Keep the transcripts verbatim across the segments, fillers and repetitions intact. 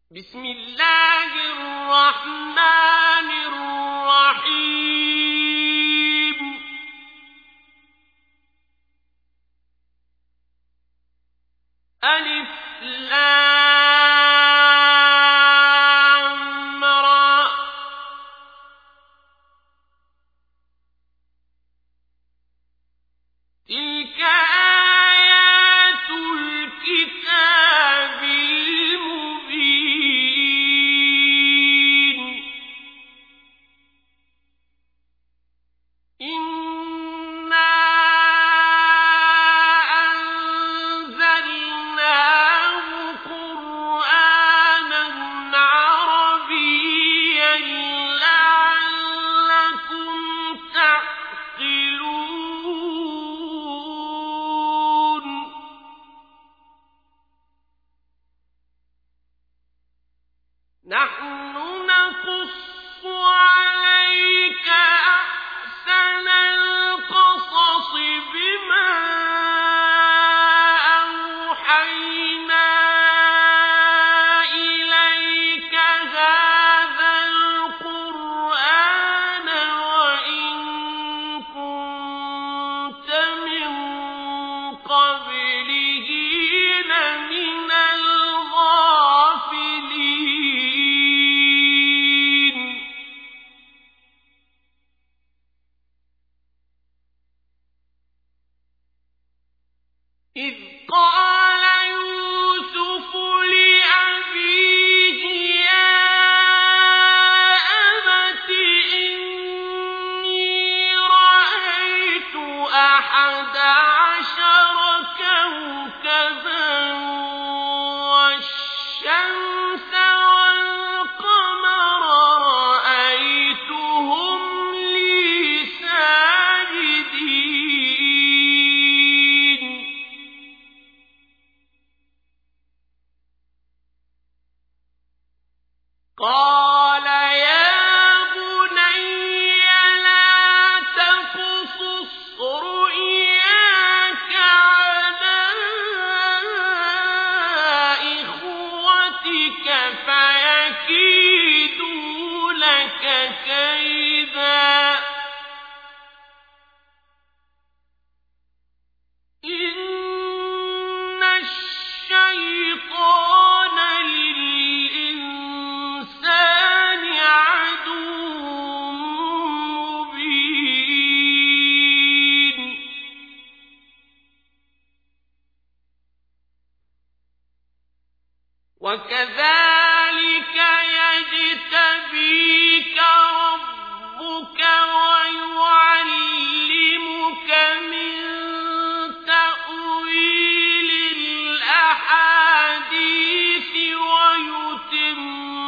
بسم الله الرحمن الرحيم ألف لام را تلك آيات الكتاب المبين إنا أنزلناه قرآنا عربيا لعلكم تعقلون نحن نقص عليك أحسن القصص بما أوحينا إليك هذا القرآن وإن كنت من قبله لمن الغافلين إذ قال يوسف لأبيه يا أبت إني رأيت أحد عشر كوكبا والشمس والقمر رأيتهم لي ساجدين قال يا بني لا تقصص رؤياك على إخوتك فيكيدوا لك كيدا إن الشيطان للإنسان عدو مبين وكذلك يجتبيك ربك ويعلمك من تأويل الأحاديث ويتم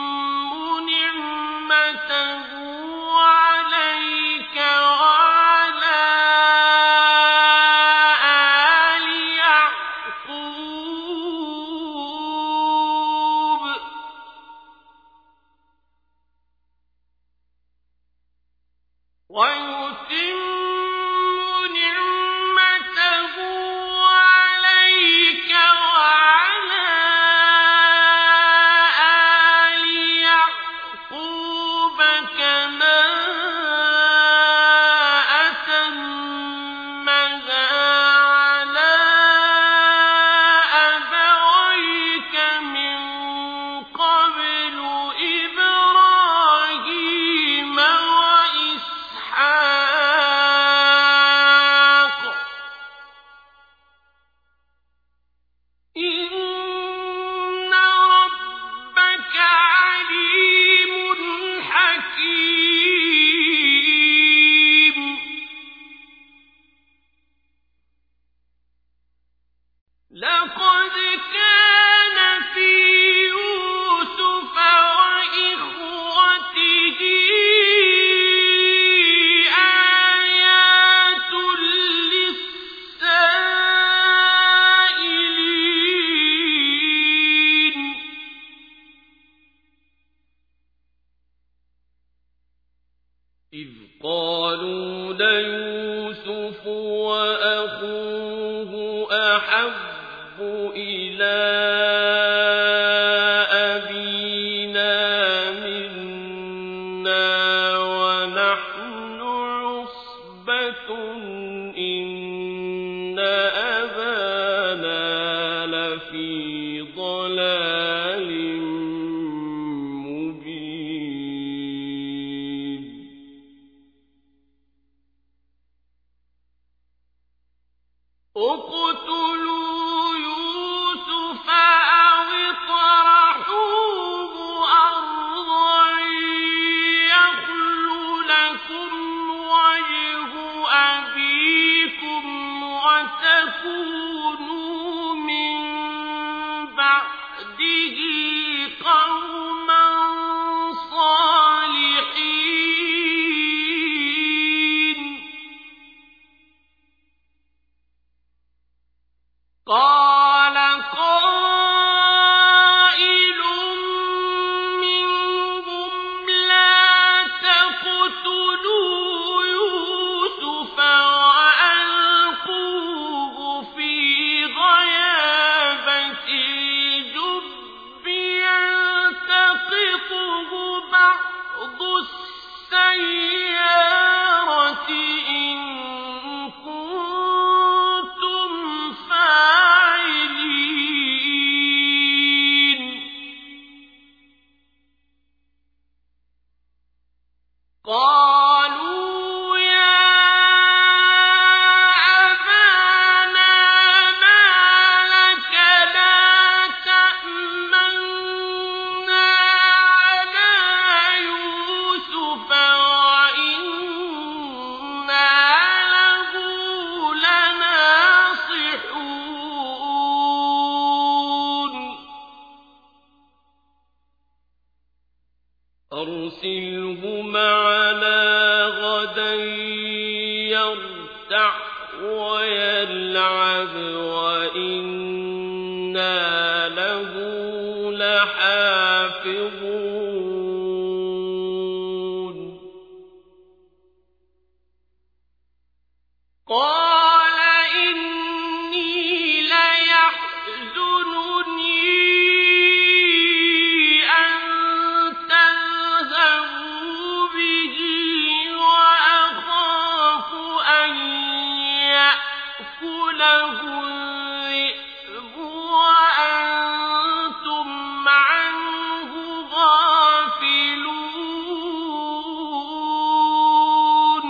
نعمته عليك وعلى آل يعقوب ويتم نعمته عليك وعلى آل يعقوب كما أتمها على أبويك من قبل إبراهيم وإسحاق إن ربك عليم حكيم لقد كان في يوسف وإخوته آيات للسائلين إذ قالوا ليوسف وأخوه أحب إلى أبيه أرسله معنا غدا يرتع ويلعب وإنا له لحافظون قال إني ليحزنني أن تذهبوا به وأخاف أن يأكله الذئب وأنتم عنه غافلون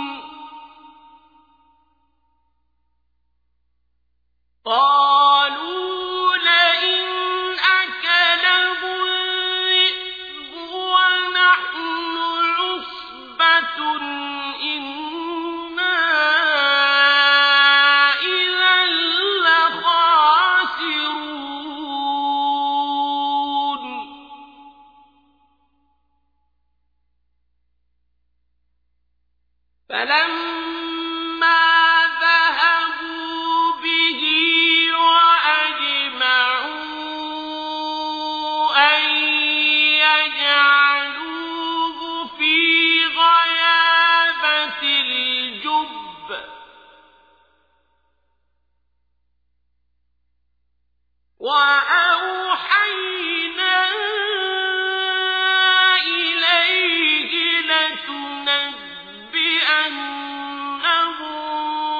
قالوا لئن أكله الذئب ونحن عصبة إنا إذا لخاسرون فلما ذهبوا به وأجمعوا أن يجعلوه في غيابة الجب وأوحينا إليه لتنبئنهم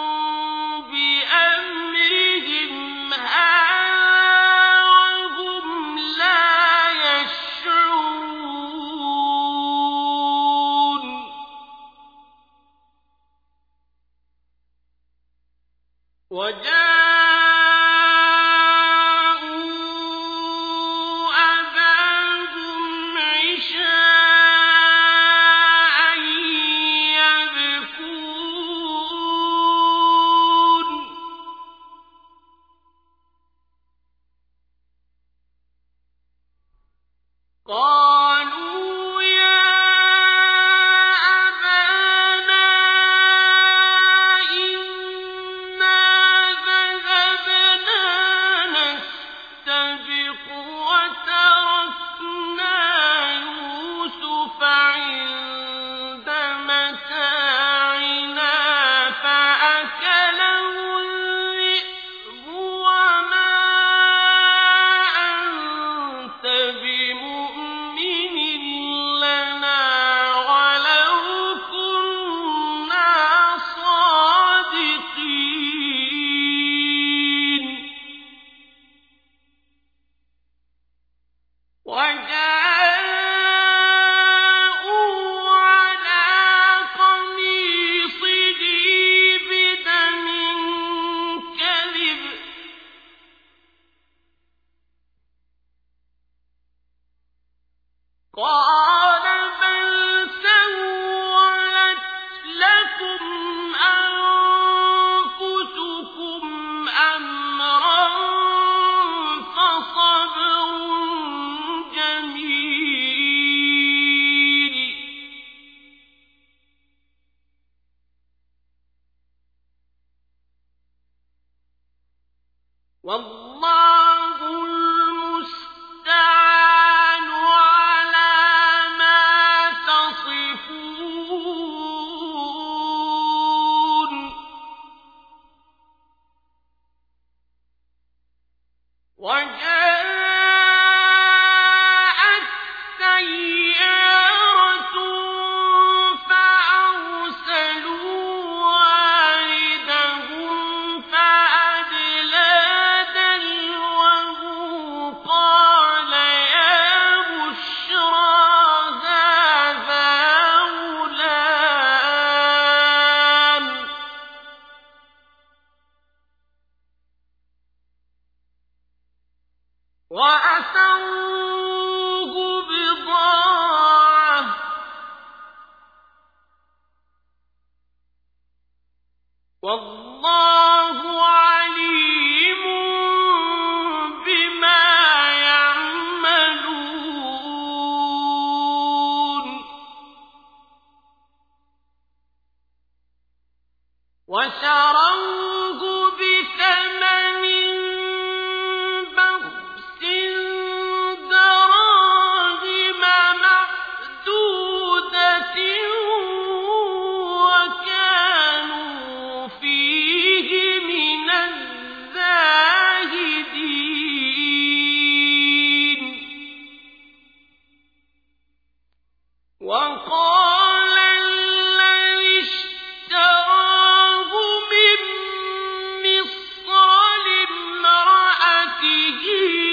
بأمرهم هذا وهم لا يشعرون وجاءوا أباهم عشاء يبكون قالوا يا أبانا إنا ذهبنا نستبق وتركنا يوسف عند متاعنا فأكله الذئب وما أنت بمؤمن لنا ولو كنا صادقين وجاءوا على قميصه بدم كذب قال بل سولت لكم أنفسكم أمرا فصبر جميل والله المستعان على وشروه بثمن بخس دراهم معدودة وكانوا فيه من الزاهدين وقال الذي اشتراه من مصر لامرأته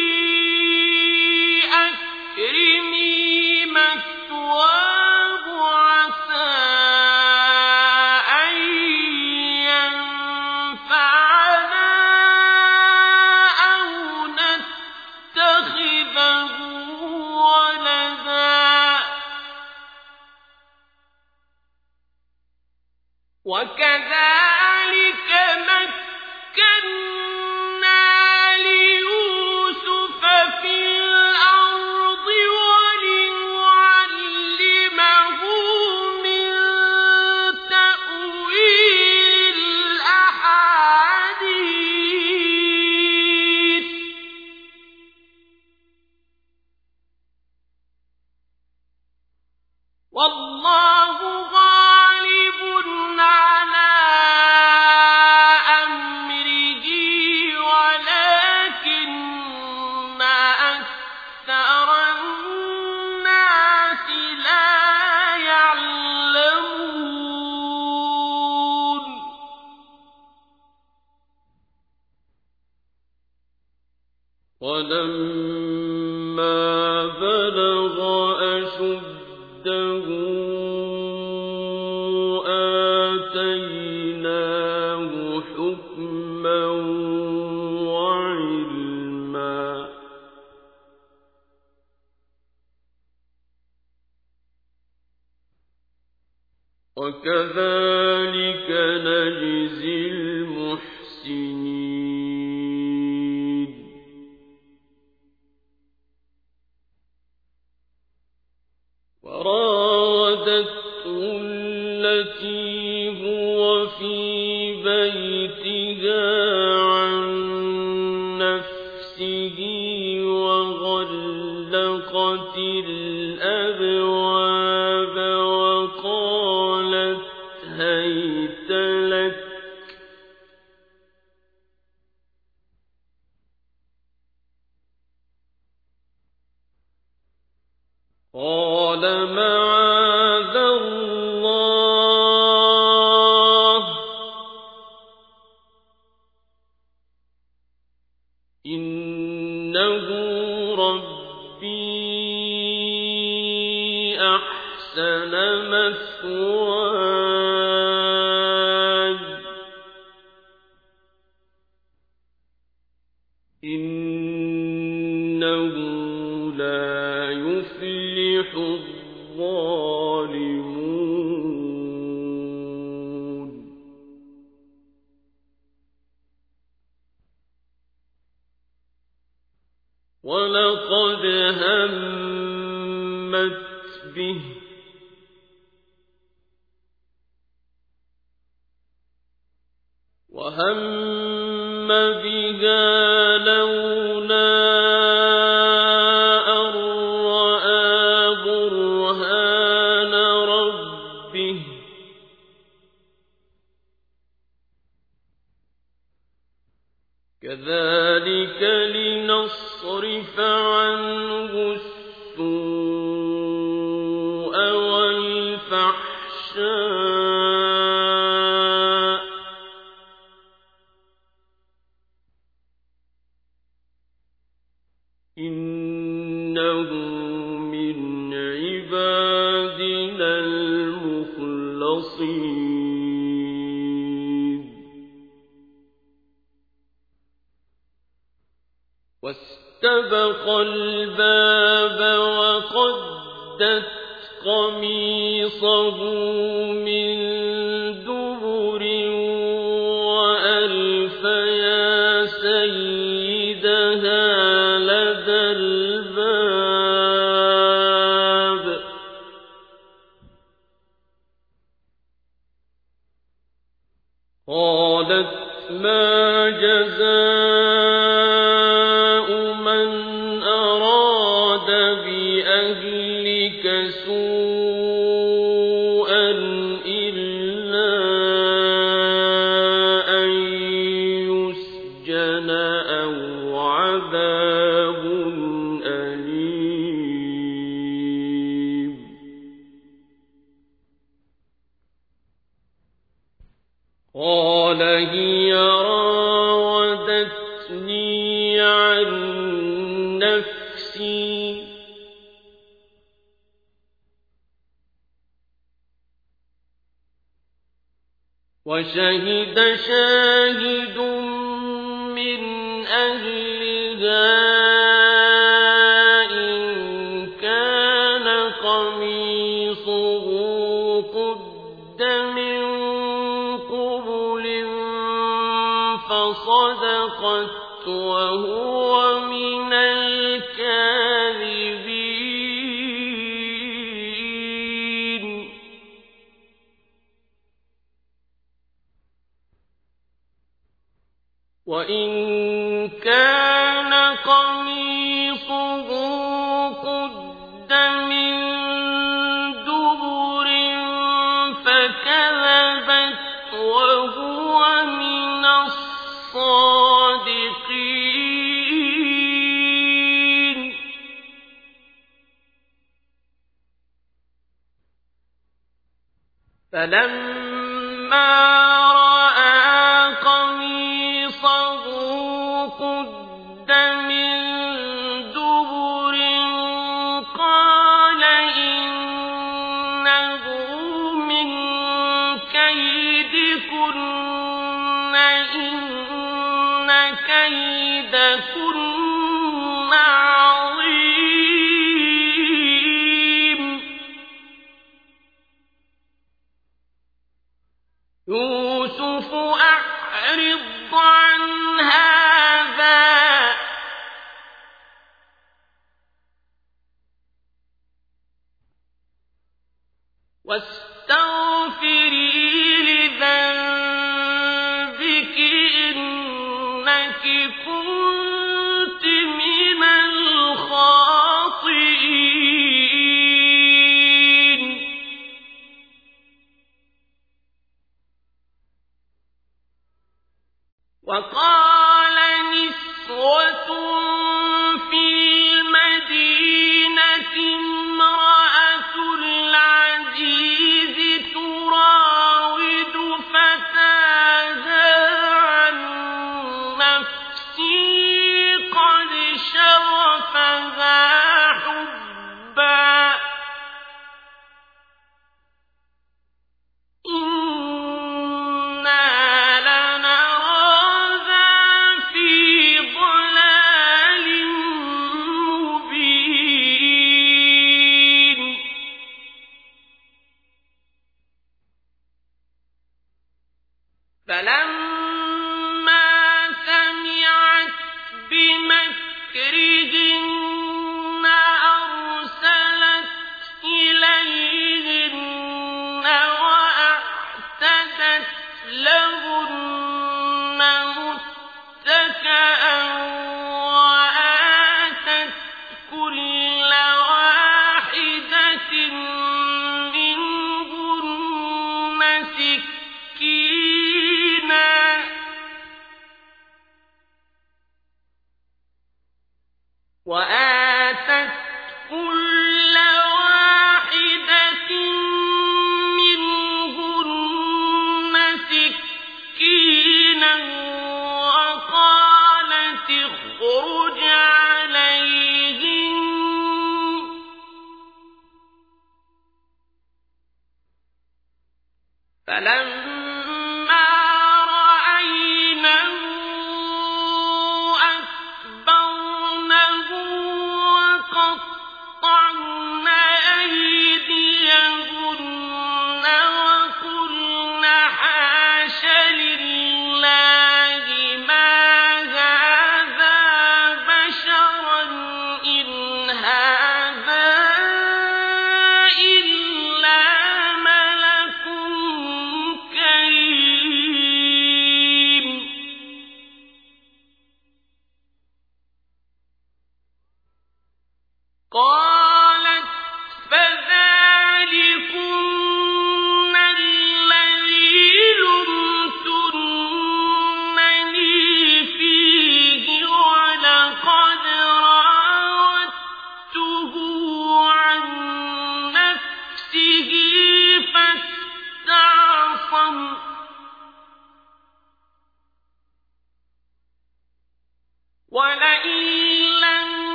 أكرمي مثواه عسى أن ينفعنا أو نتخذه ولدا وكذلك مكنا ليوسف في الأرض ولنعلمه من تأويل الأحاديث والله غالب على أمره ولكن أكثر الناس لا يعلمون ولما بلغ أشده آتيناه حكما وعلما وكذلك نجزي المحسنين وراودته التي هو في بيتها عن نفسه وغلقت الأبواب وقالت هيت لك قال معاذ الله إنه ربي أحسن مثواي إنه لا يفلح الظالمون ولقد همت به وهم بها لولا أن رأى برهان ربه كذلك لنصرف عنه السوء والفحشاء إنه من عبادنا المخلصين واستبق الباب وقدت قميصه من دبر وألف يا سيدها لدى الباب قالت ما جزاء من أراد بأهلك سوءا إلا أن يسجن أو عذاب أليم قال هي راودتني عن نفسي وشهد شاهد من أهلها إن كان قميصه قد من قبل فصدقت وهو من الكاذبين وإن كان قميصه قد من دبر فكذبت وهو من الصادقين فلما رأى قميصه قد من دبر قال إنه من كيدكن إن كيدكن عظيم يوسف أعرض عن هذا واستغفري لذنبك إنك كنت من الخاطئين وقال نسوة في المدينة امرأة العزيز تراود فتاها عن نفسه قد شغفها حبا إنا لنراها في ضلال مبين فلما سمعت بمكرهن أرسلت إليهن وأعتدت لهن متكئا وآتت كل واحدة منهن سكينا وآتت كل واحدة منهن سكينا وقالت اخرج عليهن فلما رأينه أكبرنه وقطعن أيديهن وقلن حاش لله ما هذا بشرا إن هذا إلا ملك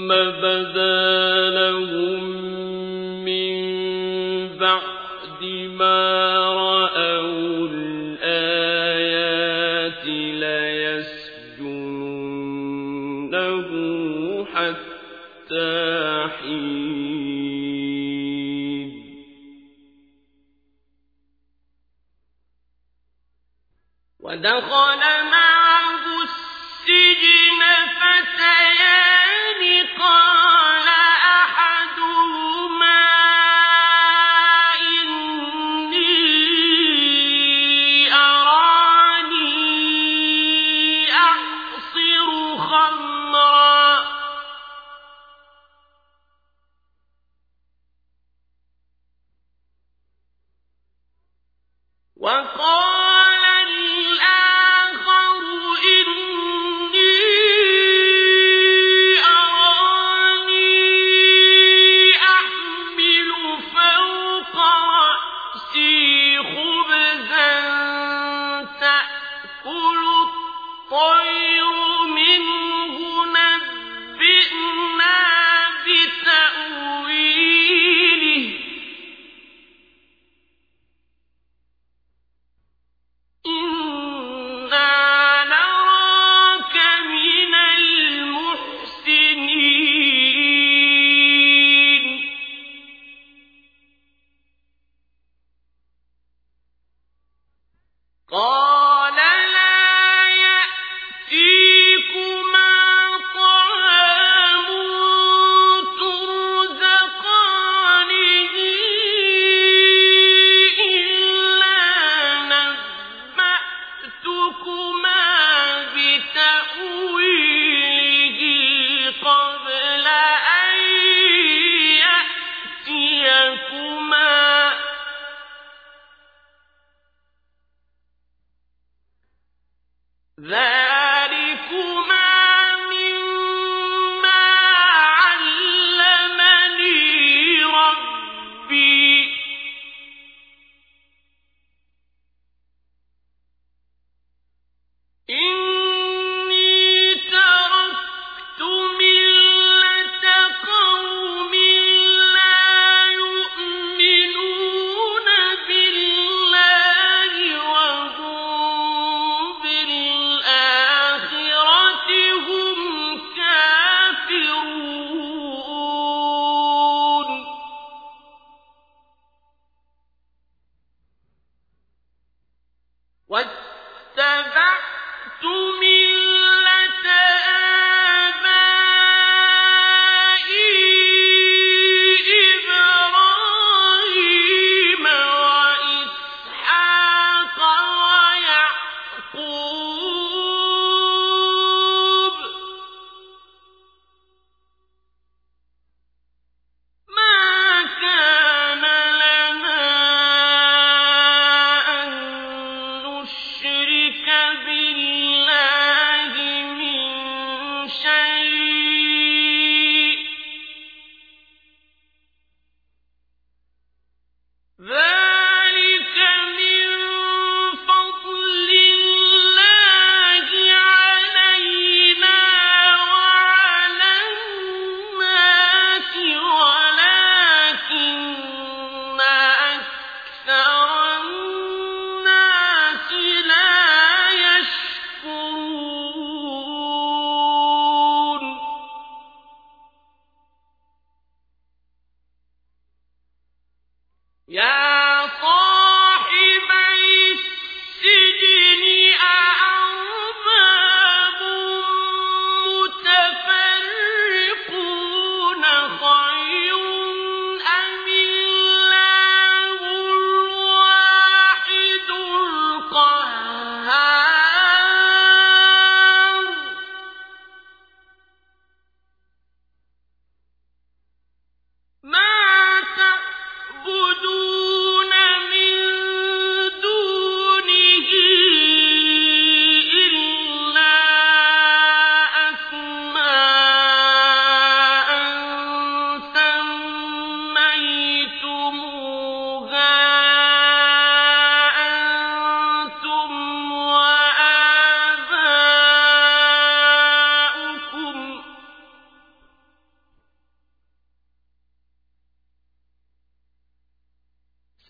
بدا لهم من بعد ما رأوا الآيات ليسجننه حتى حين ودخل معه السجن فتيان قال أحدهما إني أراني أعصر خمرا وقال الآخر إني أراني أحمل فوق رأسي خبزا تأكل الطير منه نبئنا بتأويله إنا نراك من المحسنين قال لا يأتيكما طعام ترزقانه إلا نبأتكما بتأويله قبل أن يأتيكما ذلكما مما علمني ربي إني تركت ملة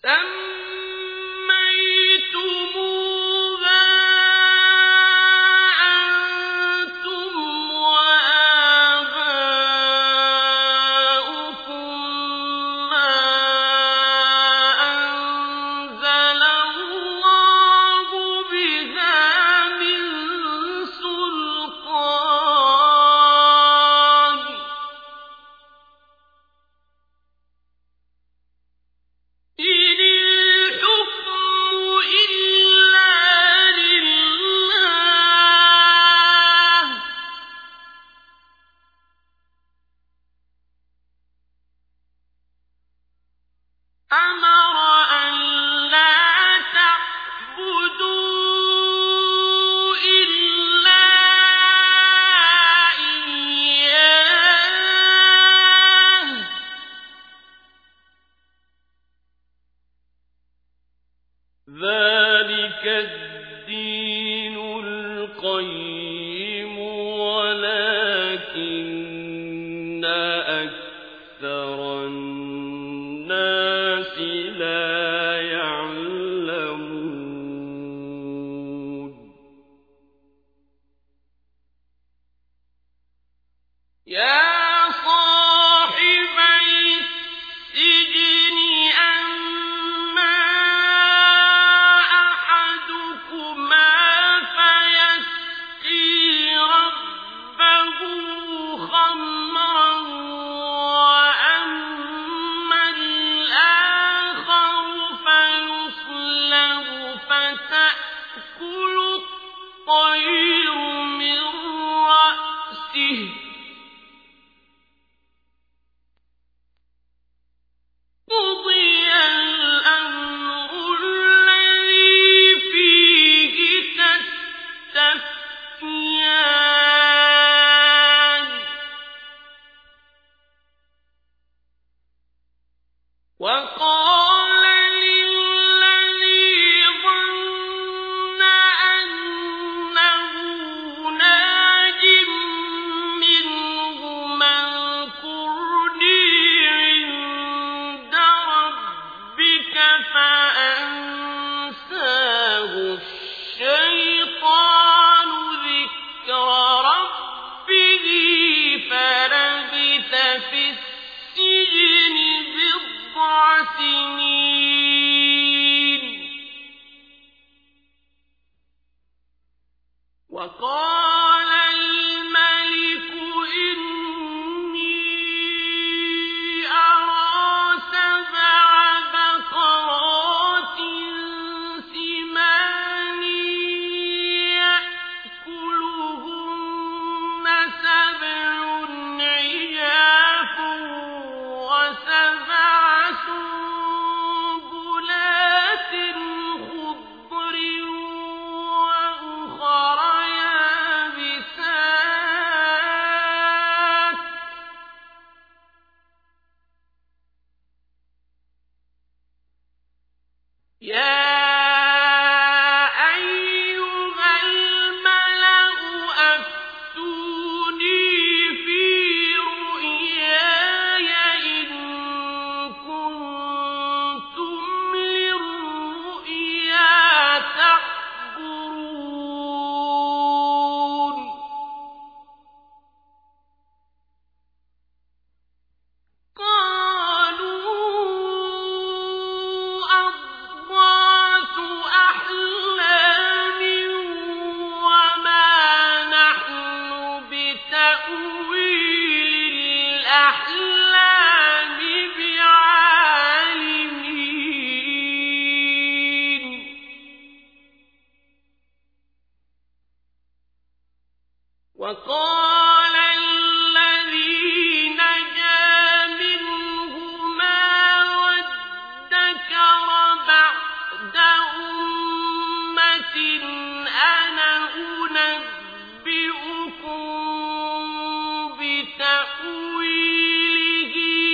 ذلك الدين القيم ولكن أكثر الناس لا يعلمون يا وقال للذي ظن أنه ناج منهما اذكرني عند ربك فأنساه الشيطان ذكر ربه فلبث في السجن سنين وقال الملك إني أرى سبع بقرات سمان يأكلهن سبع عجاف وسبع يا أيها الملأ أفتوني في رؤياي إن كنتم للرؤيا تعبرون وقال الذي نجا منهما وادكر بعد أمة أنا أنبئكم بتأويله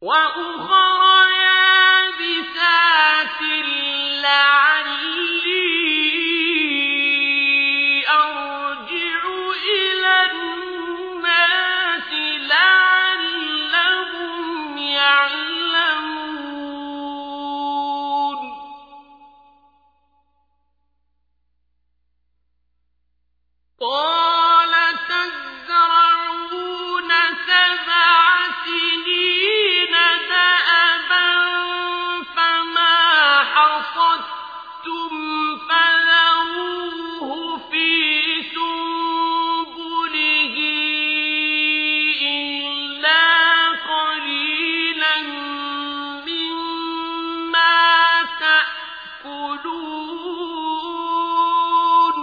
وأخرى يابسات لعلي أرجع إلى الناس لعلهم يعلمون قال تزرعون سبع سنين دأبا فما حصدتم فذروه في سنبله إلا قليلا مما تأكلون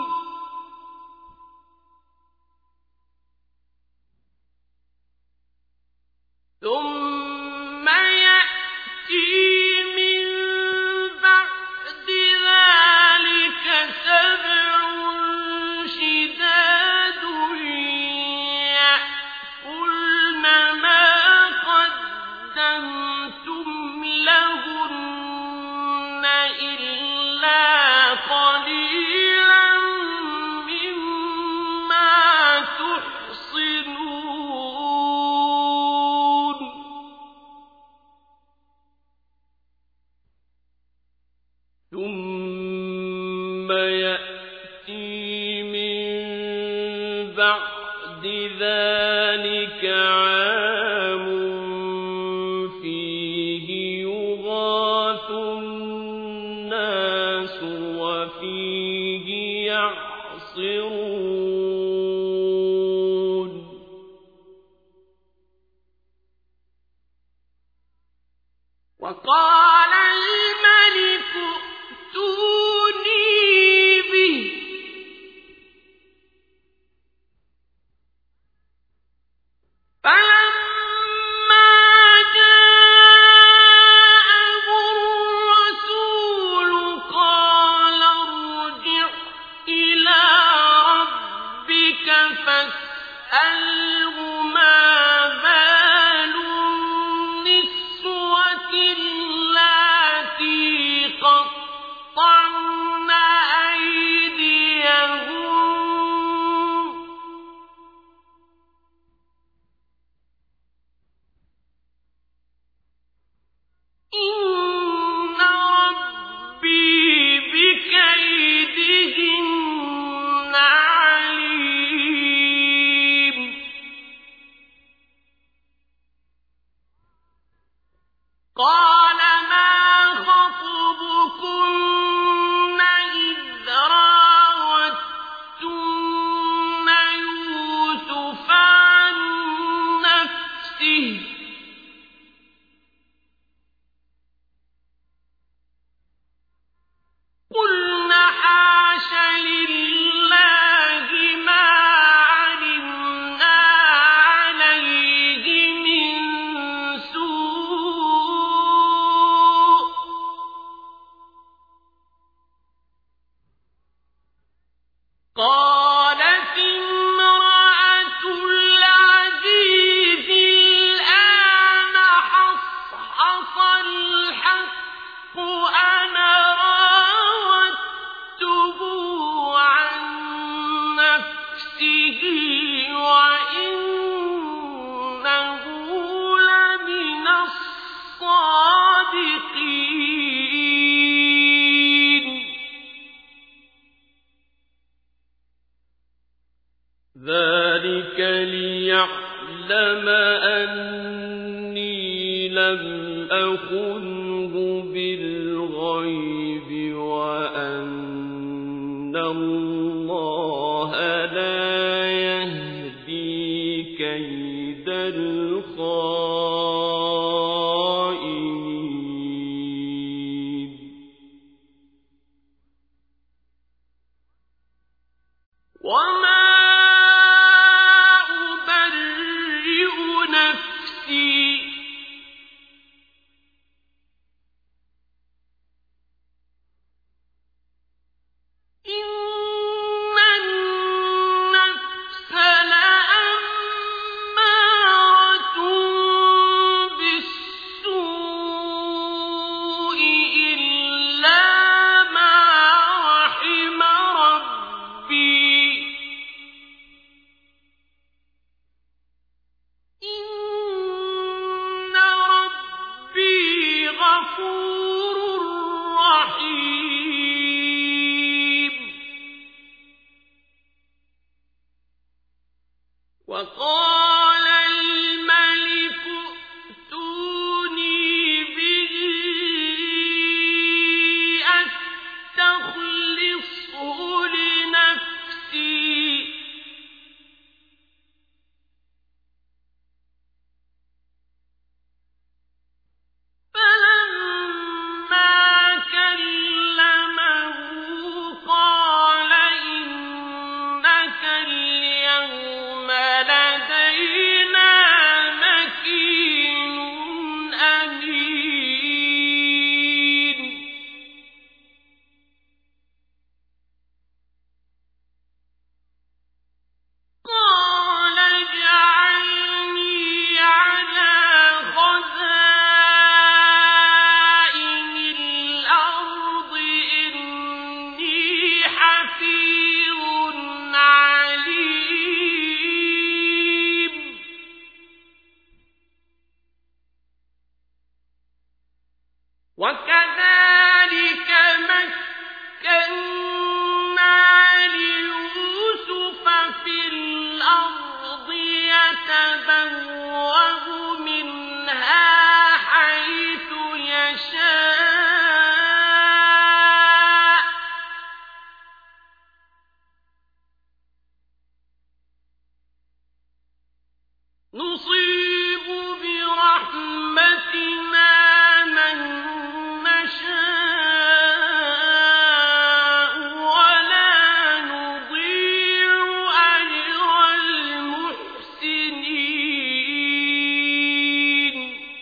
ثم يأتي من بعد ذلك سبع شداد يأكلن ما قدمتم لهن إلا قليلا مما تحصنون ثم يأتي من بعد ذلك عام فيه يغاث الناس وفيه يعصرون وقال الملك ائتوني به فلما جاءه الرسول قال ارجع إلى ربك فاسأله ما بال النسوة اللاتي قطعن أيديهن إن ربي بكيدهن عليم قال ما خطبكن إذ راوتن يوسف عن نفسه قلنا حاش لله ما علمنا عليه من سوء قالت امرأة العزيز الآن حصحص الحق أنا راودته عن نفسه وإنه لمن الصادقين ذلك ليعلم أني لم أخنه بالغيب وأن الله لا يهدي كيد الخائنين وما أبرئ نفسي إن النفس لأمارة وقال الملك ائتوني به أستخلصه لنفسي فلما كلمه قال إنك اليوم لدينا مكين أمين قال اجعلني على خزائن الأرض إني حفيظ عليم وكذلك مكنا ليوسف في الأرض يتبوأ منها حيث يشاء نصيب برحمتنا من نشاء ولا نضيع أجر المحسنين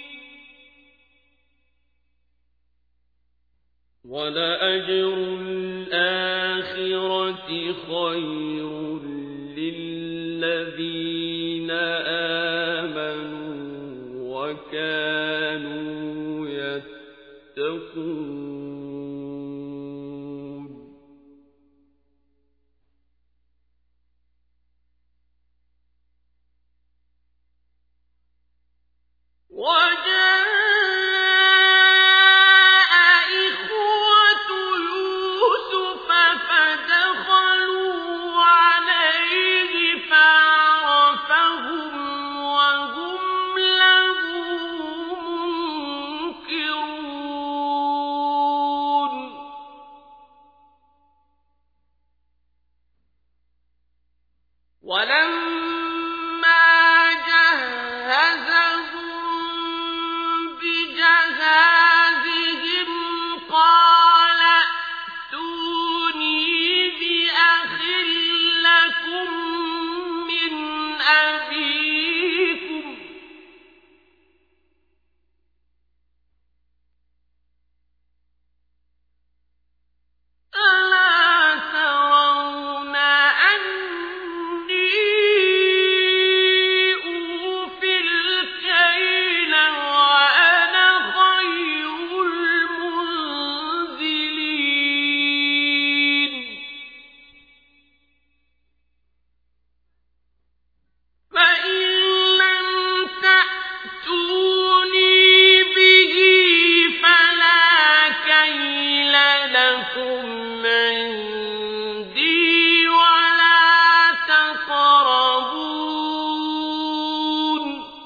ولأجر الآخرة خير للذين آمنوا وكانوا يتقون وجاء إخوة يوسف فدخلوا عليه فعرفهم وهم له منكرون ولما جهزهم بجهازهم قال ائتوني بأخ لكم من أبيكم ألا ترون أني أوفي الكيل وأنا خير المنزلين فإن لم تأتوني به فلا كيل لكم عندي ولا تقربون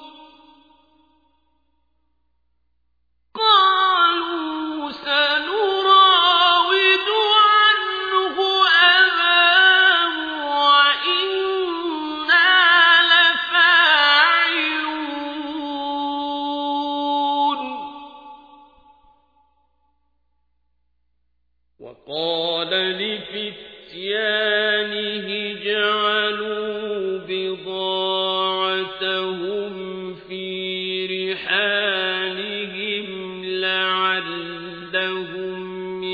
قالوا سنراود عنه أباه وإنا لفاعلون وقال لفتيانه اجعلوا بضاعتهم في رحالهم لعلهم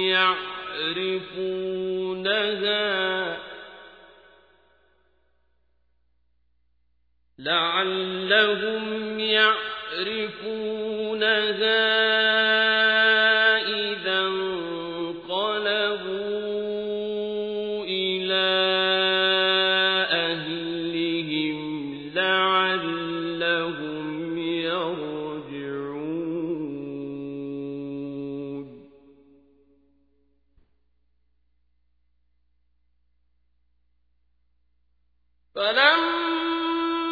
يعرفونها لعلهم يعرفونها إذا انقلبوا إلى أهلهم لعلهم يرجعون فلما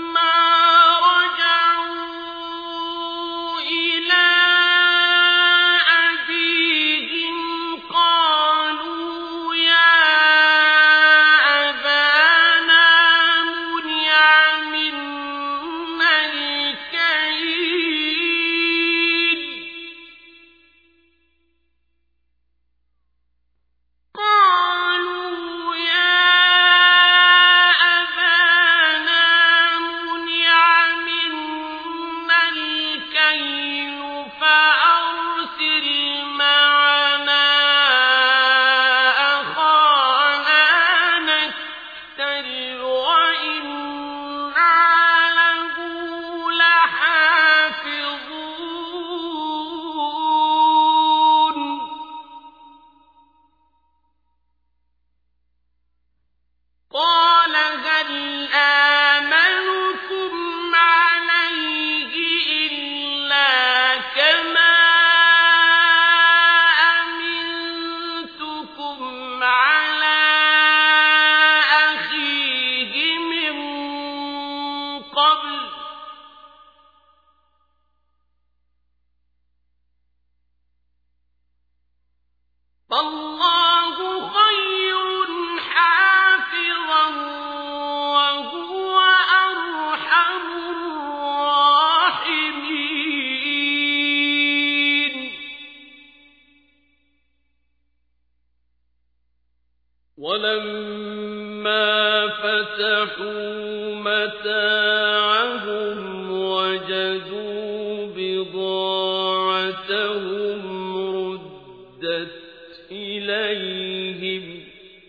فَتَحُوا مَتَاعَهُمْ وَجَدُوا بِضَاعَتَهُمْ رُدَّتْ إِلَيْهِمْ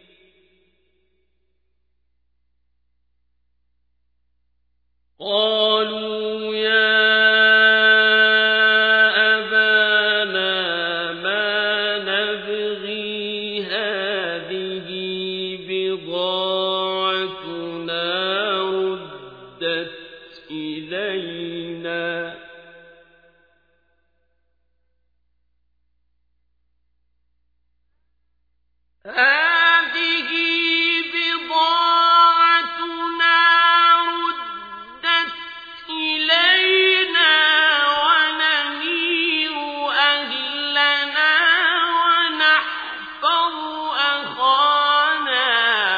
قَالُوا يَا أَبَانَا مَا نَبْغِي هَٰذِهِ بِضَاعَتُنَا رُدَّتْ إِلَيْنَا هَٰذِهِ بِضَاعَتُنَا رُدَّتْ إِلَيْنَا وَنَمِيرُ أَهْلَنَا وَنَحْفَظُ أَخَانَا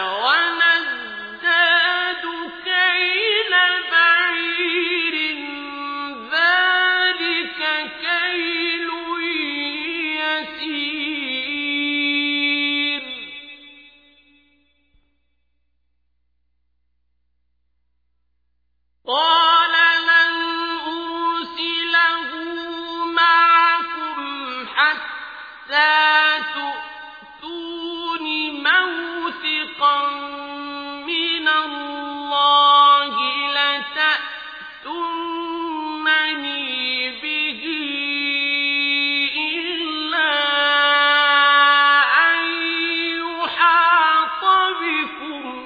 وَنَزْدَادُ كَيْلَ بَعِيرٍ ذَٰلِكَ كَيْلٌ يَسِيرٌ قَالَ لَنْ أُرْسِلَهُ مَعَكُمْ حَتَّىٰ تُؤْتُونِ مَوْثِقًا مِّنَ اللَّهِ لَتَأْتُنَّنِي بِهِ إِلَّا أَن يُحَاطَ بِكُمْ ۖ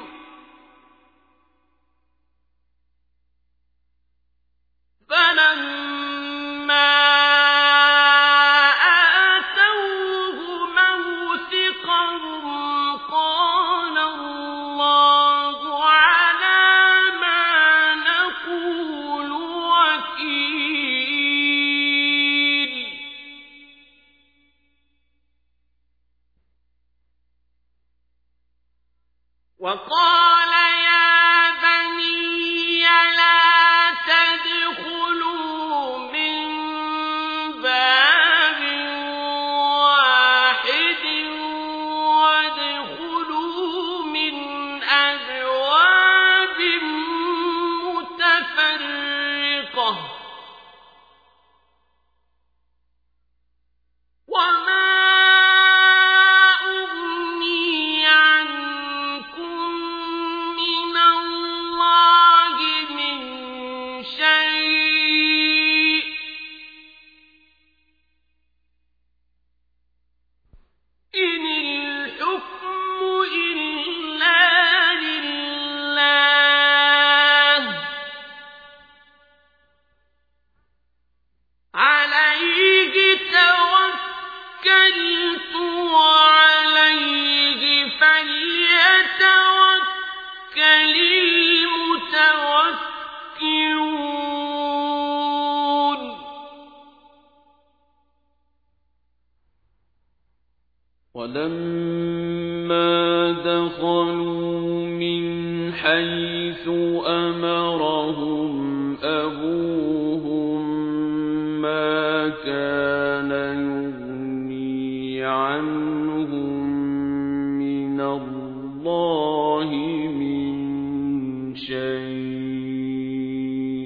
فَلَمَّا آتَوْهُ مَوْثِقَهُمْ قَالَ اللَّهُ عَلَىٰ مَا نَقُولُ وَكِيلٌ وَقَالَ يَا بَنِيَّ لَا تَدْخُلُوا مِن بَابٍ وَاحِدٍ وَادْخُلُوا مِنْ أَبْوَابٍ مُّتَفَرِّقَةٍ ۖ وَمَا أُغْنِي عَنكُم مِّنَ اللَّهِ مِن شَيْءٍ ۖ إِنِ الْحُكْمُ إِلَّا لِلَّهِ ۖ عَلَيْهِ تَوَكَّلْتُ وَعَلَيْهِ فَلْيَتَوَكَّلِ الْمُتَوَكِّلُونَ وَلَمَّا دَخَلُوا مِنْ حَيْثُ أَمَرَهُمْ أَبُوهُم مَّا كَانَ يُغْنِي عَنْهُم مِّنَ اللَّهِ مِن شَيْءٍ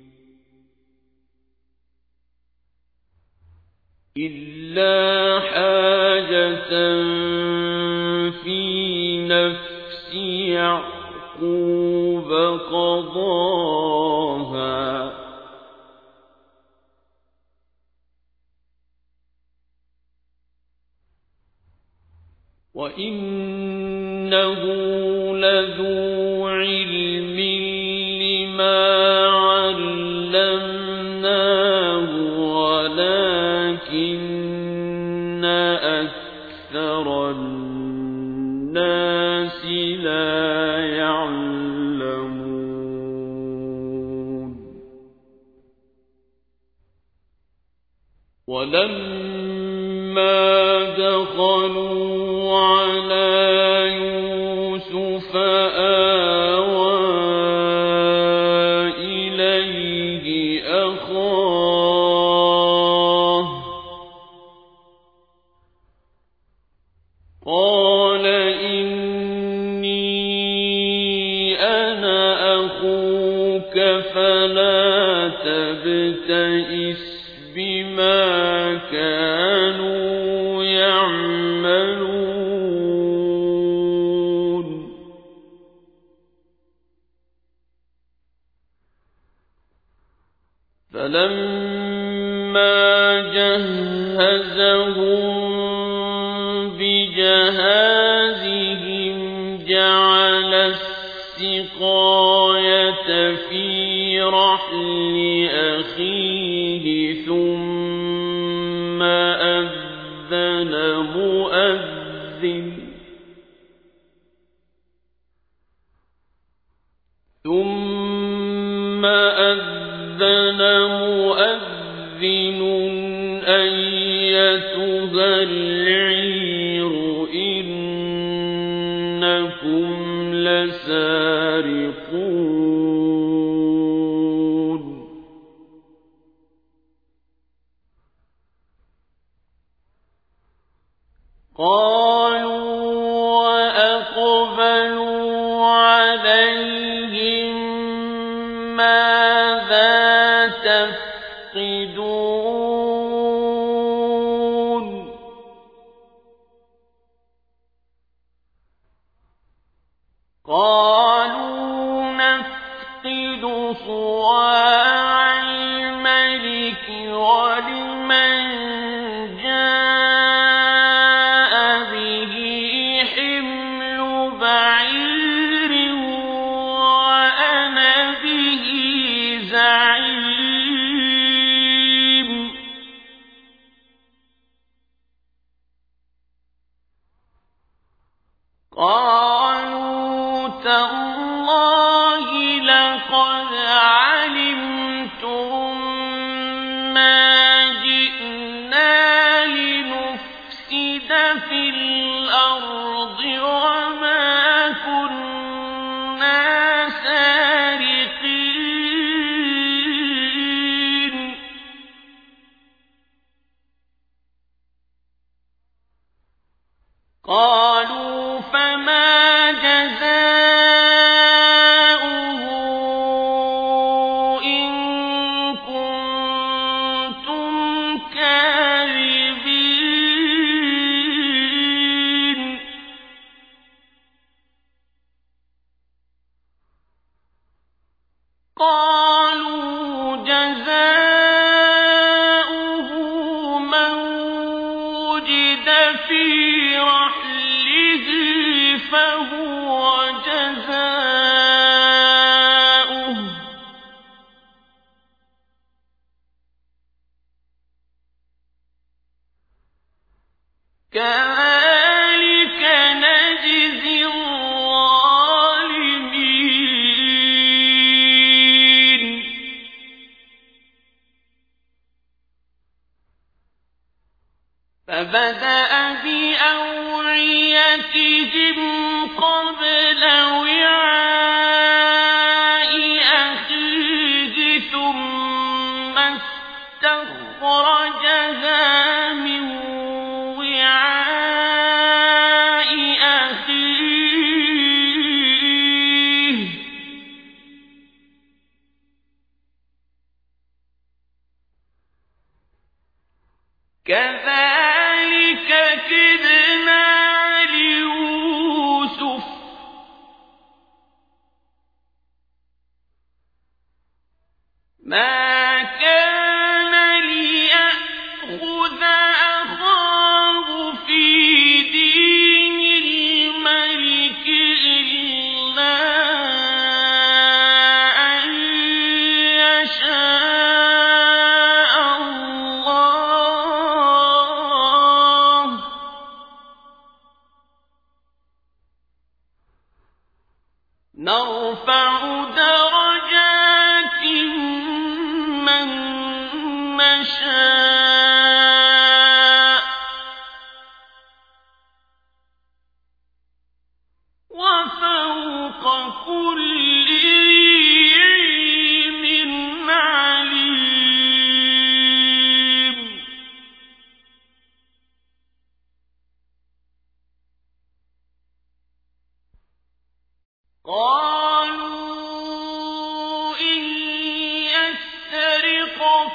إِلَّا حَاجَةً فِي نَفْسِ يَعْقُوبَ قَضَاهَا وَإِنَّهُ لَذُو عِلْمٍ لِّمَا عَلَّمْنَاهُ وَلَٰكِنَّ أَكْثَرَ النَّاسِ لَا يَعْلَمُونَ وَلَمَّا دَخَلُوا عَلَىٰ يُوسُفَ آوَىٰ إِلَيْهِ أَخَاهُ قَالَ إِنِّي أَنَا فلا تبتئس بما كانوا يعملون فلما جهزهم بجهازهم جعل السقاية في رحل أخيه ثم أذن مؤذن ثم أذن مؤذن أيتها العير إنكم لسارقون قالوا وأقبلوا عليهم ماذا تفقدون قالوا نفقد صواع الملك ولمن جاء به حمل بعير وأنا به زعيم قالوا تالله لقد علمتم ما جئنا لنفسد في الأرض وما كنا سارقين قالوا فما جزاؤه إن كنتم كاذبين قالوا جزاؤه من وجد في رحله فهو جزاؤه كذلك نجزي الظالمين فبدأ بأوعيتهم قبل وعاء أخيه ثم استخرجها من وعاء أخيه كذلك كدنا ليوسف ما كان ليأخذ أخاه في دين الملك إلا أن يشاء الله نرفع درجات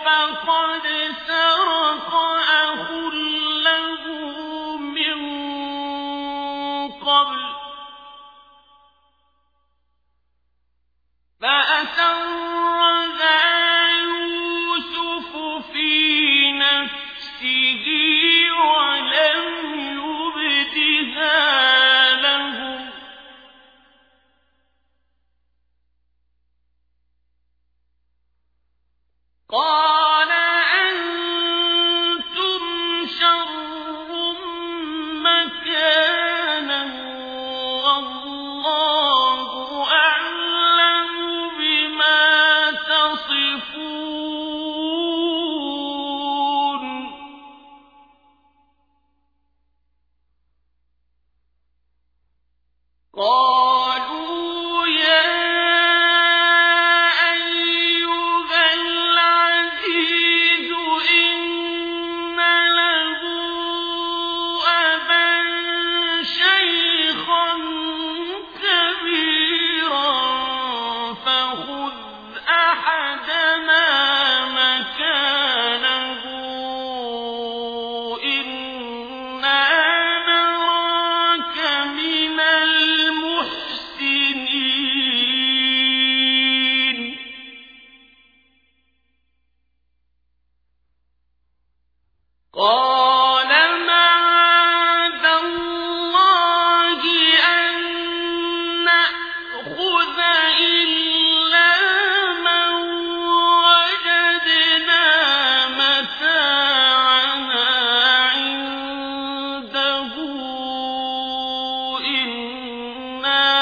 فقد سرق أخ له من قبل فأسرها يوسف في نفسه ولم يبدها لهم قال أنتم شر مكانا والله أعلم بما تصفون قالوا يا أيها العزيز إن له أبا شيخا كبيرا فخذ أحدنا مكانه إنا نراك من المحسنين قال معاذ الله أن نأخذ إلا من وجدنا متاعنا عنده إنا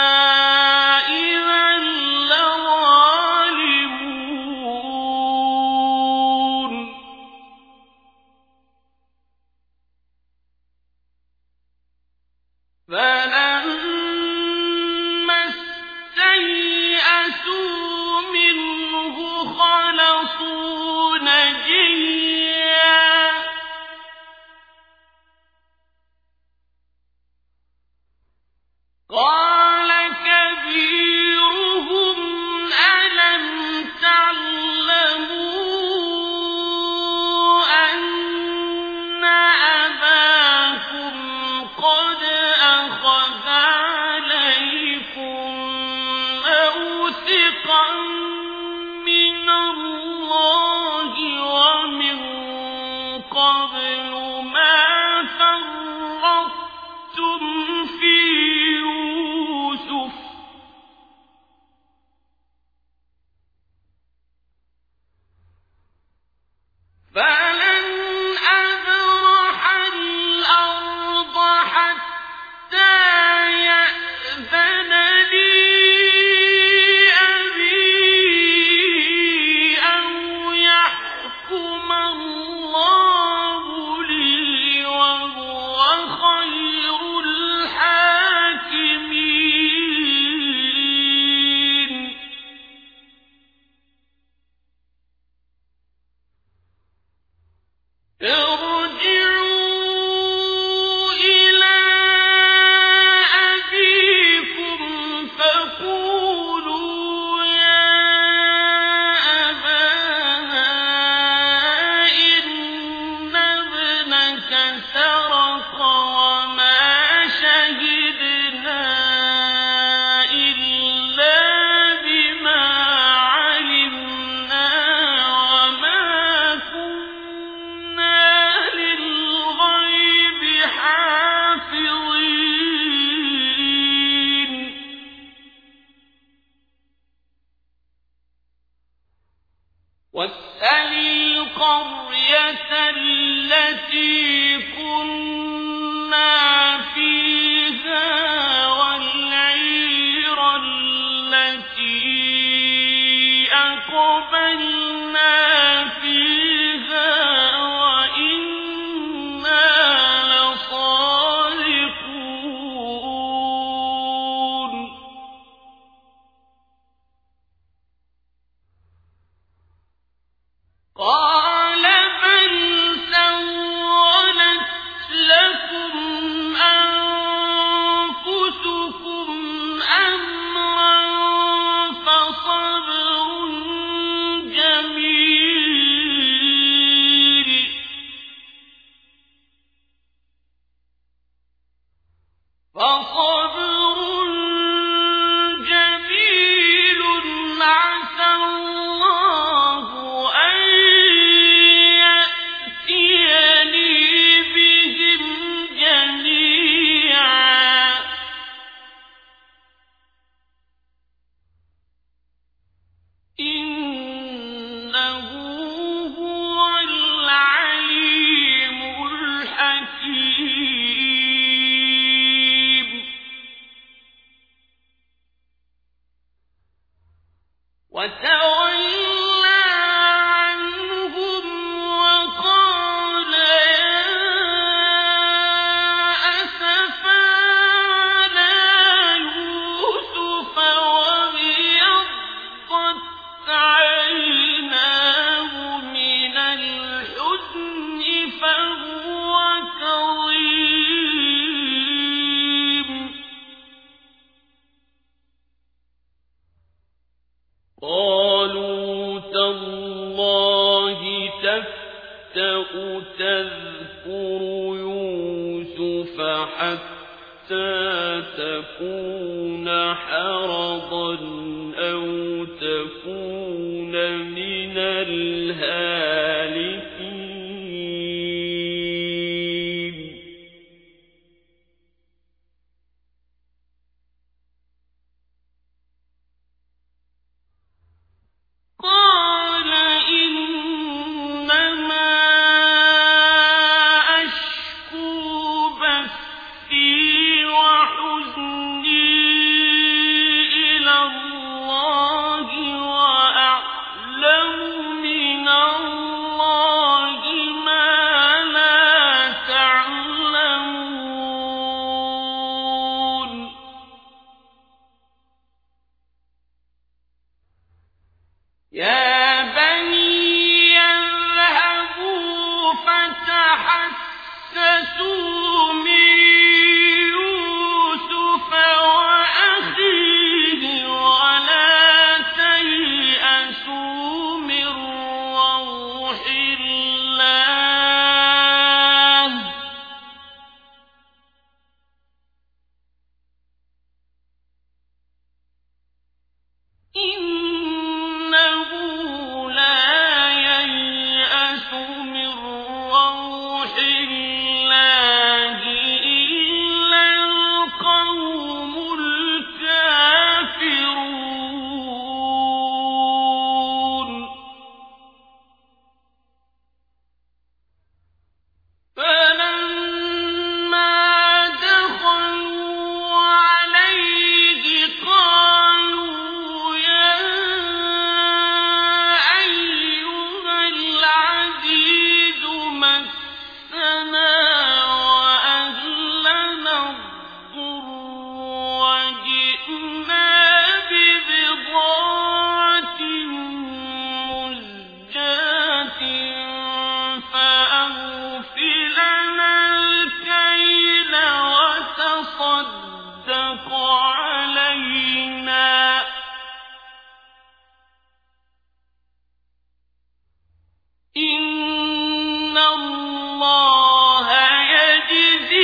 إذا لظالمون فلما استيئسوا منه خلصوا نجيا قال كبيرهم ألم تعلموا أن أباكم قد أخذ عليكم موثقا من الله ومن قبل ما فرطتم في يوسف فلن أبرح الأرض حتى يأذن لي أبي أو يحكم الله لي وهو خير الحاكمين ارجعوا إلى أبيكم فقولوا يا أبانا إن ابنك سرق وما شهدنا إلا بما علمنا وما كنا للغيب حافظين واسأل القرية التي كنا فيها والعير التي أقبلنا فيها وإنا لصادقون قال بل سولت لكم أنفسكم أمرا فصبر جميل إِنَّهُ هُوَ الْعَلِيمُ الْحَكِيمُ وَتَوَلَّى عَنْهُمْ وَقَالَ يَا أَسَفَىٰ عَلَىٰ يُوسُفَ وَابْيَضَّتْ عَيْنَاهُ مِنَ الْحُزْنِ فَهُوَ كَظِيمٌ قَالُوا تَاللَّهِ تَفْتَأُ تَذْكُرُ يُوسُفَ حَتَّىٰ تَكُونَ حَرَضًا أَوْ تَكُونَ مِنَ الْهَالِكِينَ قَالَ إِنَّمَا أَشْكُو بَثِّي وَحُزْنِي إِلَى اللَّهِ وَأَعْلَمُ مِنَ اللَّهِ مَا لَا تَعْلَمُونَ يَا بَنِيَّ اذْهَبُوا فَتَحَسَّسُوا مِن يُوسُفَ وَأَخِيهِ وَلَا تَيْأَسُوا مِن رَّوْحِ اللَّهِ ۖ إِنَّهُ لَا يَيْأَسُ مِن رَّوْحِ اللَّهِ إِلَّا الْقَوْمُ الْكَافِرُونَ فَلَمَّا دَخَلُوا عَلَيْهِ قَالُوا يَا أَيُّهَا الْعَزِيزُ مَسَّنَا وَأَهْلَنَا الضُّرُّ وَجِئْنَا بِبِضَاعَةٍ مُزْجَاةٍ فَأَوْفِ لَنَا الْكَيْلَ وَتَصَدَّقْ عَلَيْنَا ۖ إِنَّ اللَّهَ يَجْزِي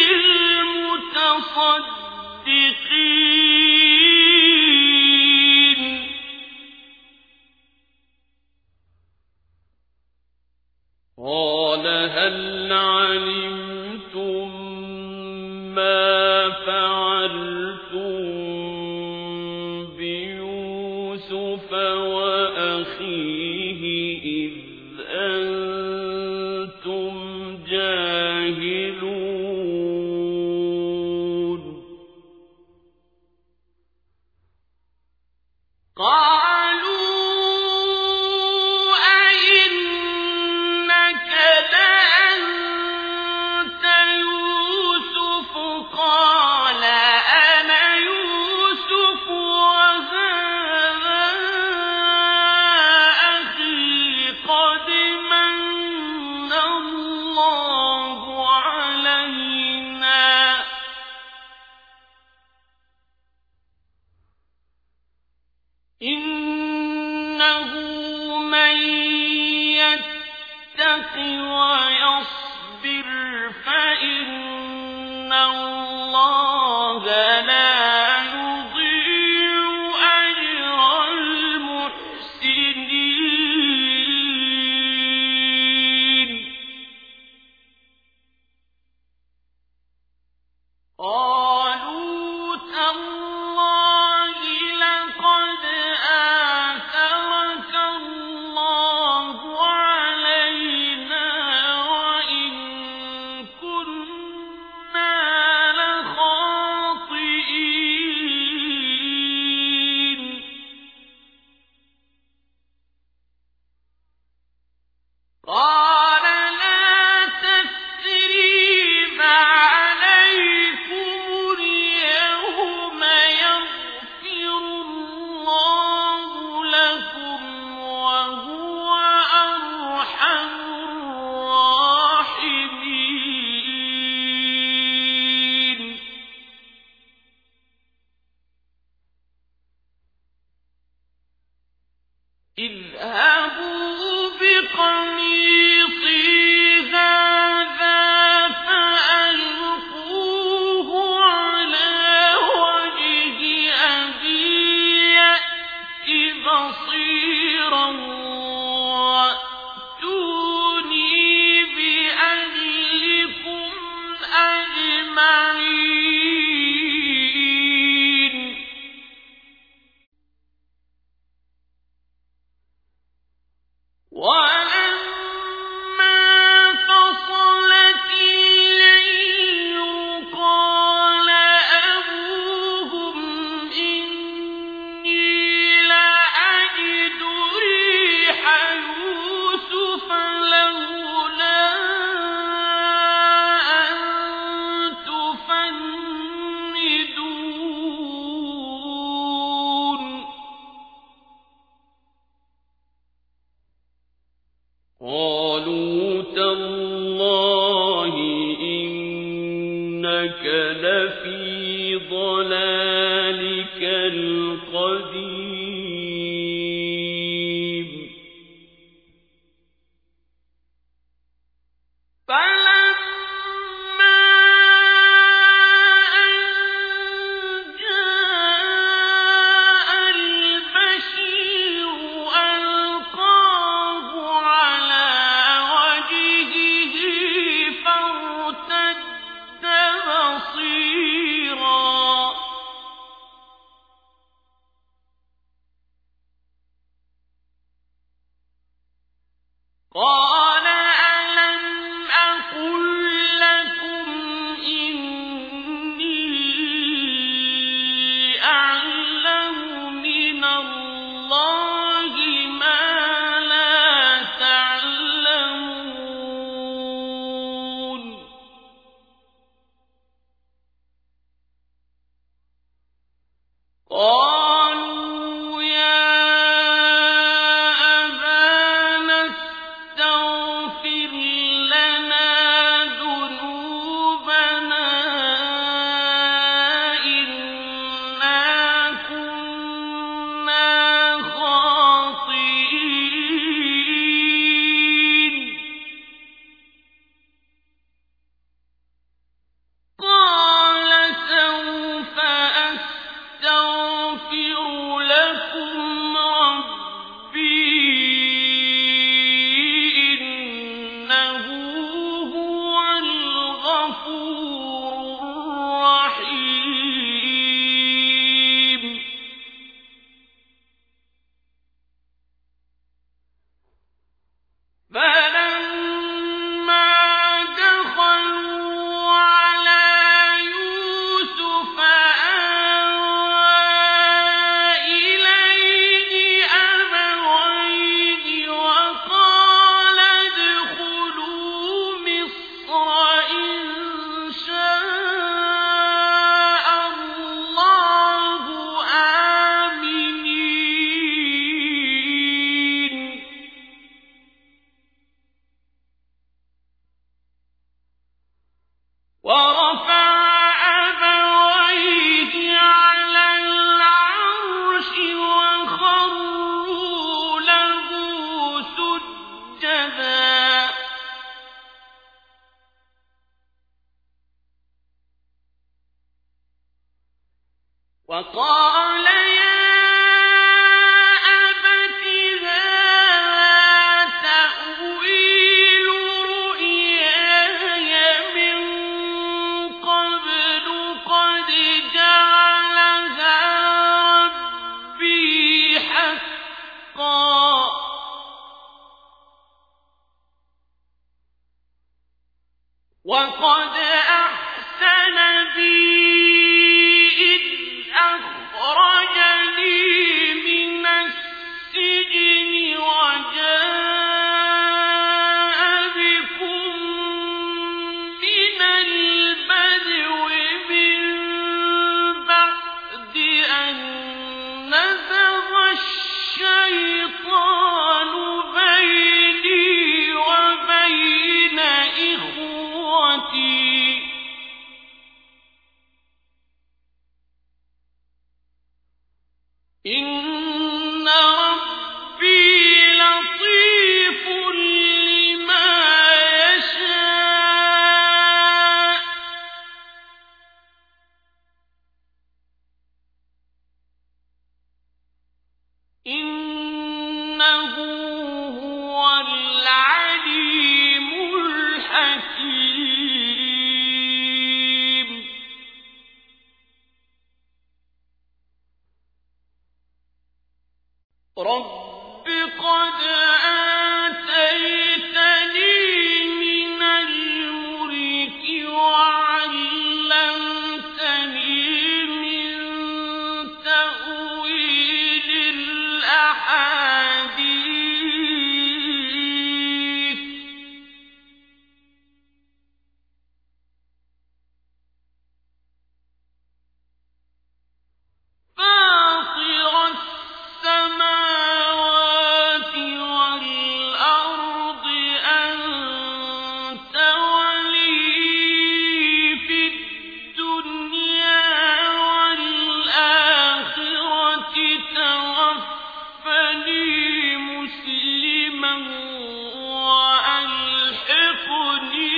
الْمُتَصَدِّقِينَ قَالَ هَلْ عَلِمْتُم مَّا فَعَلْتُم بِيُوسُفَ وَأَخِيهِ إِذْ أَنتُمْ جَاهِلُونَ قَالُوا أَإِنَّكَ لَأَنتَ يُوسُفُ قَالَ أَنَا يُوسُفُ وَهَٰذَا أَخِي قَدْ مَنَّ اللَّهُ عَلَيْنَا إِنَّهُ مَن يَتَّقِ وَيَصْبِرْ فَإِنَّ اللَّهَ لَا يُضِيعُ أَجْرَ الْمُحْسِنِينَ قَالُوا تَاللَّهِ لَقَدْ آثَرَكَ اللَّهُ اذهبوا بقميصي هذا فألقوه على وجه أبي يأت بصيرا وأتوني بأهلكم أجمعين. ولما فصلت العير قال أبوهم إني لأجد ريح يوسف لولا أن تفندون. قالوا تالله إنك لفي ضلالك القديم. فلما أن جاء البشير ألقاه على وجهه فارتد بصيرا. قال ألم أقل لكم إني أعلم من الله ما لا تعلمون. قالوا يا أبانا استغفر لنا ذنوبنا إنا كنا خاطئين. قال سوف أستغفر لكم ربي إنه هو الغفور الرحيم. فلما دخلوا على يوسف آوى إليه أبويه وقال ادخلوا مصر إن شاء الله آمنين. ورفع أبويه على العرش وخروا له سجدا. وقال يا أبت هذا تأويل رؤياي من قبل قد جعلها ربي حقا. وقد أحسن بي إذ أخرجني من السجن وجاء بكم من البدو من بعد أن نزغ الشيطان بيني وبين إخوتي هو العليم الحكيم رب قد آتيتني من الملك وعلمتني من تأويل الأحاديث فاطر السماوات والأرض أنت ولي في الدنيا والآخرة توفني مسلما وألحقني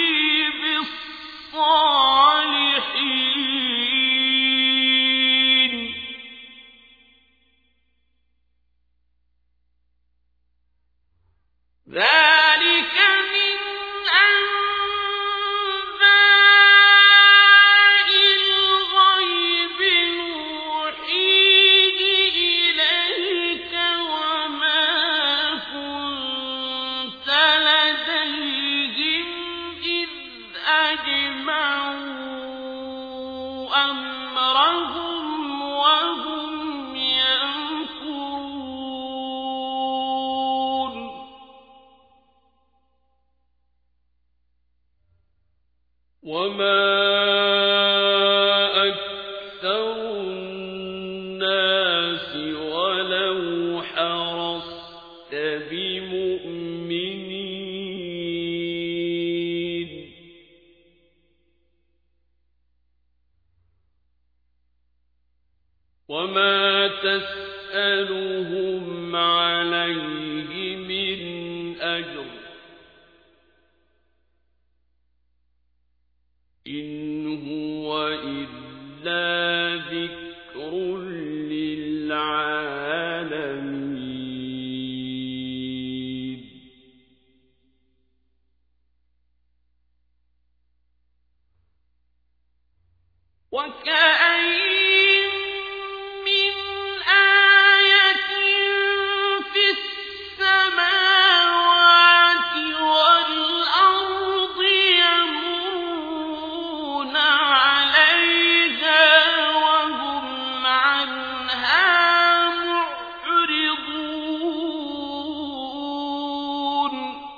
بالصالحين ذلك من أنباء الغيب نوحيه إليك وما كنت لديهم إذ أجمعوا أمرهم وهم يمكرون وما أكثر الناس ولو حرصت بمؤمنين وما تسألهم عليه من أجر إن هو إلا ذكر للعالمين وكأين من آية في السماوات والأرض يمرون عليها وهم عنها معرضون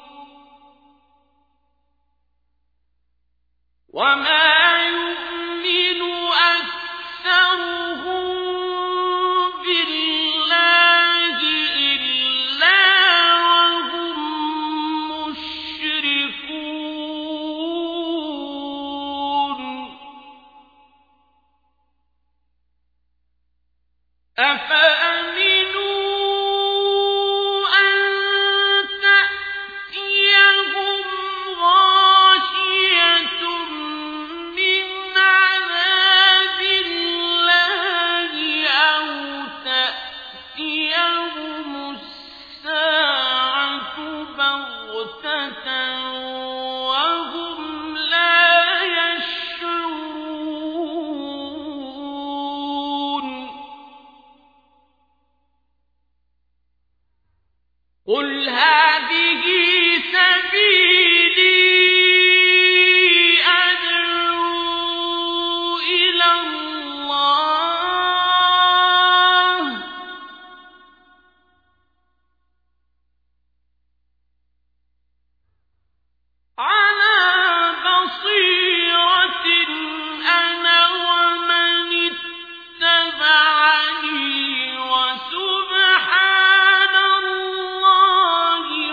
وما يؤمن أكثرهم بالله إلا وهم مشركون أفأمنوا أن تأتيهم غاشية من عذاب الله أو تأتيهم الساعة بغتة وهم لا يشعرون قل هذه سبيلي أدعو إلى الله على بصيرة أنا ومن اتبعني وسبحان الله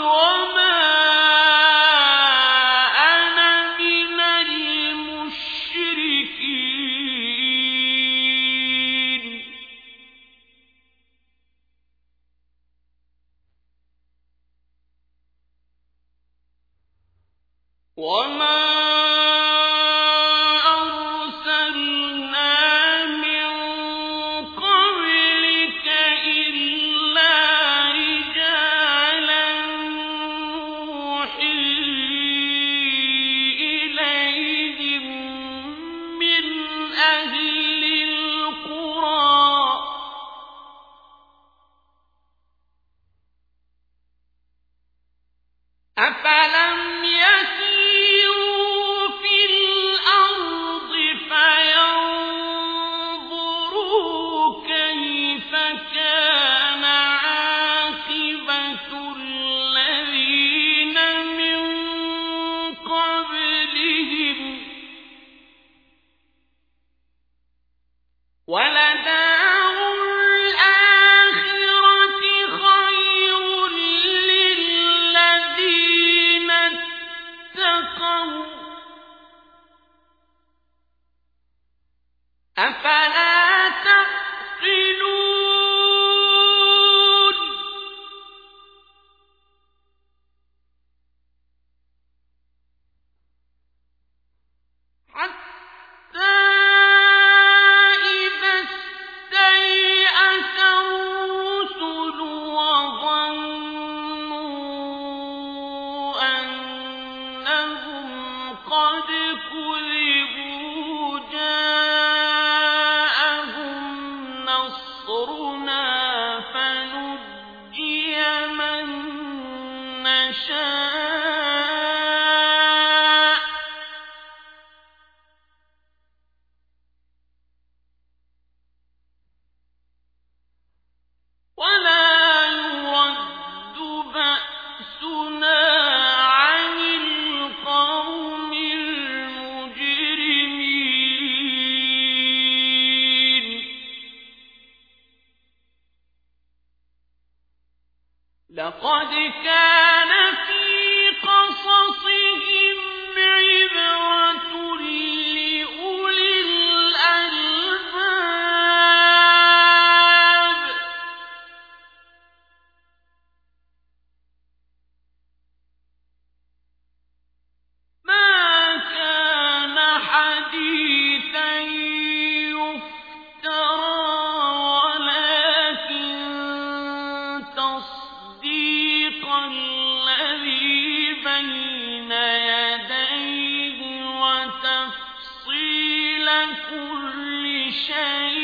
أفلم يسيروا في الأرض فينظروا كيف كان عاقبة الذين من قبلهم ولدار الآخرة خير للذين اتقوا أفلا تعقلون حتى إذا استيأس الرسل وظنوا أنهم قد كذبوا جاءهم نصرنا فنجي من نشاء ولا يرد بأسنا عن القوم المجرمين لقد كان في قصصهم عبرة لأولي الألباب ما كان حديثا يفترى ولكن تصديق الذي بين يديه وتفصيل كل شيء